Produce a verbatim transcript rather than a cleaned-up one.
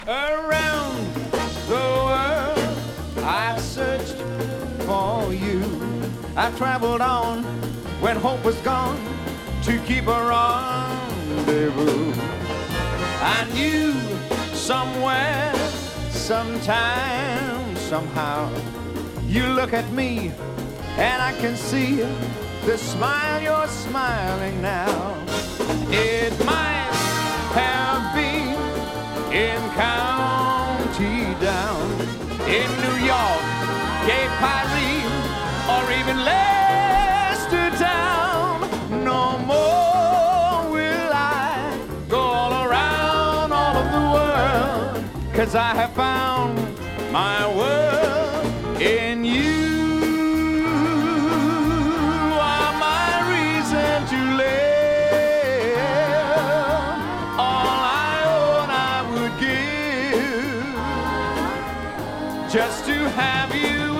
Around the world I searched for you. I traveled on when hope was gone to keep a rendezvous. I knew somewhere, sometime, somehow, you look at me and I can see the smile you're smiling now. It might have been in County Down, in New York, Gay Paris, or even Leicester Town. No more will I go all around all of the world, 'cause I have found my world in you. Are my reason to live. All I own I would give just to have you